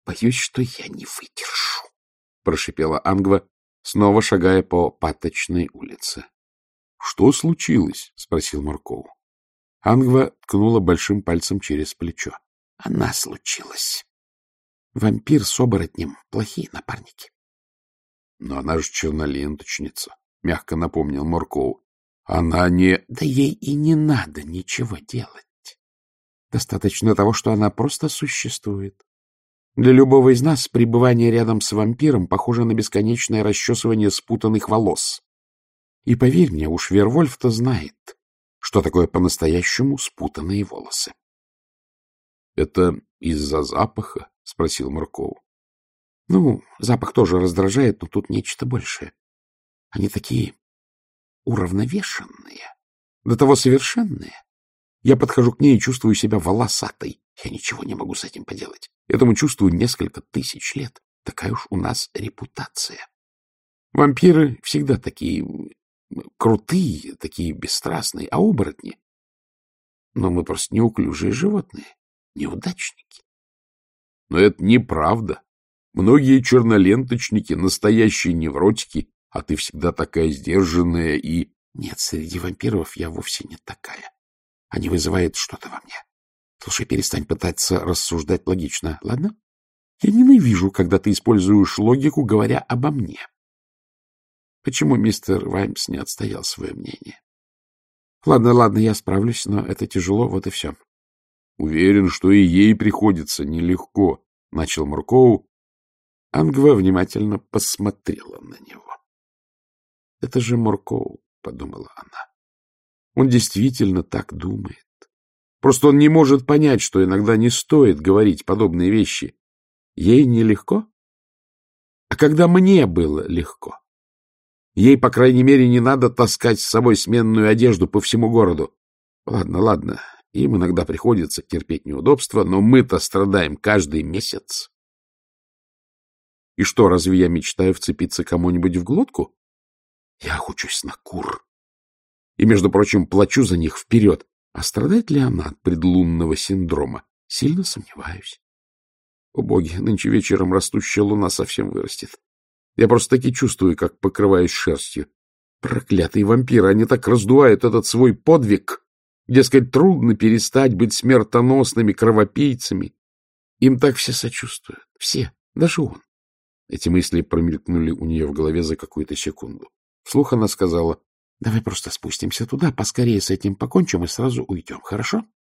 — Боюсь, что я не выдержу, — прошипела Ангва, снова шагая по Паточной улице. — Что случилось? — спросил Моркоу. Ангва ткнула большим пальцем через плечо. — Она случилась. Вампир с оборотнем — плохие напарники. — Но она же черноленточница, — мягко напомнил Моркоу. — Она не... — Да ей и не надо ничего делать. Достаточно того, что она просто существует. Для любого из нас пребывание рядом с вампиром похоже на бесконечное расчесывание спутанных волос. И поверь мне, уж Вервольф-то знает, что такое по-настоящему спутанные волосы. — Это из-за запаха? — спросил Моркоу. — Ну, запах тоже раздражает, но тут нечто большее. Они такие уравновешенные, до того совершенные. Я подхожу к ней и чувствую себя волосатой. Я ничего не могу с этим поделать. Этому чувству несколько тысяч лет. Такая уж у нас репутация. Вампиры всегда такие крутые, такие бесстрастные, а оборотни... Но мы просто неуклюжие животные, неудачники. Но это неправда. Многие черноленточники — настоящие невротики, а ты всегда такая сдержанная и... Нет, среди вампиров я вовсе не такая. Они вызывают что-то во мне. Слушай, перестань пытаться рассуждать логично, ладно? Я ненавижу, когда ты используешь логику, говоря обо мне. Почему мистер Ваймс не отстоял свое мнение? Ладно, я справлюсь, но это тяжело, вот и все. Уверен, что и ей приходится нелегко, — начал Моркоу. Ангва внимательно посмотрела на него. Это же Моркоу, — подумала она. Он действительно так думает. Просто он не может понять, что иногда не стоит говорить подобные вещи. Ей нелегко? А когда мне было легко? Ей, по крайней мере, не надо таскать с собой сменную одежду по всему городу. Ладно, им иногда приходится терпеть неудобства, но мы-то страдаем каждый месяц. И что, разве я мечтаю вцепиться кому-нибудь в глотку? Я охочусь на кур. И, между прочим, плачу за них вперед. А страдает ли она от предлунного синдрома? Сильно сомневаюсь. О боги, нынче вечером растущая луна совсем вырастет. Я просто-таки чувствую, как покрываюсь шерстью. Проклятые вампиры, они так раздувают этот свой подвиг. Дескать, трудно перестать быть смертоносными кровопийцами. Им так все сочувствуют. Все, даже он. Эти мысли промелькнули у нее в голове за какую-то секунду. Вслух она сказала: — Давай просто спустимся туда, поскорее с этим покончим и сразу уйдем, хорошо?